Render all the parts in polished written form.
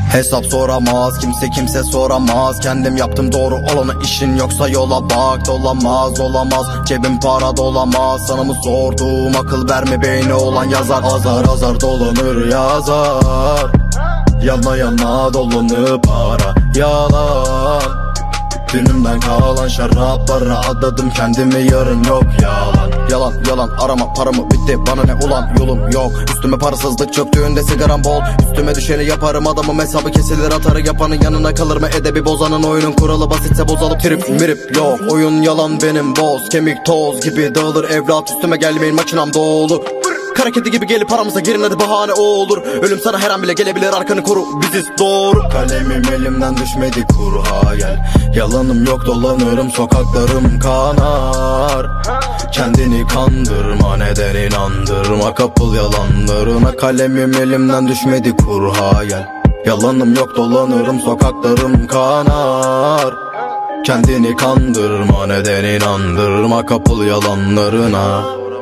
Hesap soramaz kimse soramaz. Kendim yaptım doğru olanı, işin yoksa yola bak. Dolamaz olamaz cebim para dolamaz. Sana mı sordum, akıl verme beyni olan yazar. Azar dolanır yazar. Yana dolanıp para yalan. Dünümden kalan şaraplara adadım kendimi, yarın yok yalan arama paramı, bitti bana ne ulan, yolum yok. Üstüme parasızlık çöktüğünde sigaram bol. Üstüme düşeni yaparım adamım, hesabı kesilir atarı yapanın yanına kalır mı? Edebi bozanın oyunun kuralı basitse bozalıp trip mirip yok. Oyun yalan benim boz, kemik toz gibi dağılır evlat. Üstüme gelmeyin makinam dolu. Kara kedi gibi gelip aramıza girin hadi, bahane o olur. Ölüm sana her an bile gelebilir, arkanı koru, biziz doğru. Kalemim elimden düşmedi kur hayal. Yalanım yok dolanırım sokaklarım kanar. Kendini kandırma, neden inandırma, kapıl yalanlarına. Kalemim elimden düşmedi kur hayal. Yalanım yok dolanırım sokaklarım kanar. Kendini kandırma, neden inandırma, kapıl yalanlarına.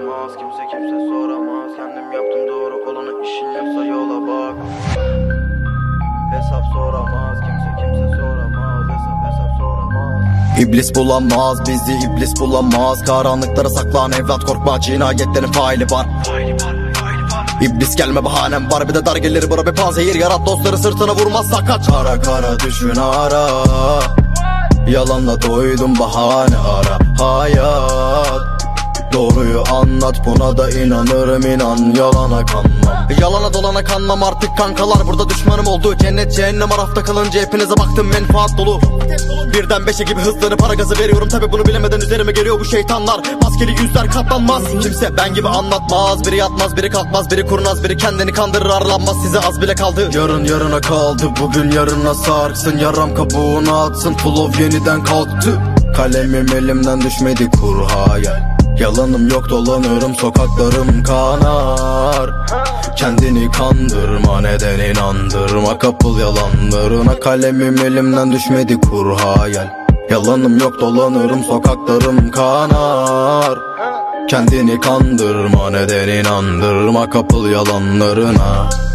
Hesap soramaz kimse soramaz. Hesap soramaz. İblis bulamaz bizi, iblis bulamaz. Karanlıklara saklan evlat, korkma, cinayetlerin faili var. İblis gelme bahanem var, bir de dar gelir bura bir panzehir yarat. Dostları sırtına vurmaz sakat. Kara düşün ara. Yalanla doydum bahane ara. Hayat doğruyu anlat, buna da inanırım, inan yalana kanmam. Yalana dolana kanmam artık kankalar, burada düşmanım oldu. Cennet cehennem arafta kalınca hepinize baktım menfaat dolu. Birden beşe gibi hızlanıp para gazı veriyorum, tabi bunu bilemeden üzerime geliyor bu şeytanlar. Maskeli yüzler katlanmaz, kimse ben gibi anlatmaz. Biri yatmaz biri kalkmaz, biri kurnaz biri kendini kandırır, arlanmaz size az bile kaldı. Yarın yarına kaldı, bugün yarına sarksın. Yaram kabuğunu atsın, flow yeniden kalktı. Kalemim elimden düşmedi kur hayal. Yalanım yok dolanırım sokaklarım kanar. Kendini kandırma, neden inandırma, kapıl yalanlarına. Kalemim elimden düşmedi kur hayal. Yalanım yok dolanırım sokaklarım kanar. Kendini kandırma, neden inandırma, kapıl yalanlarına.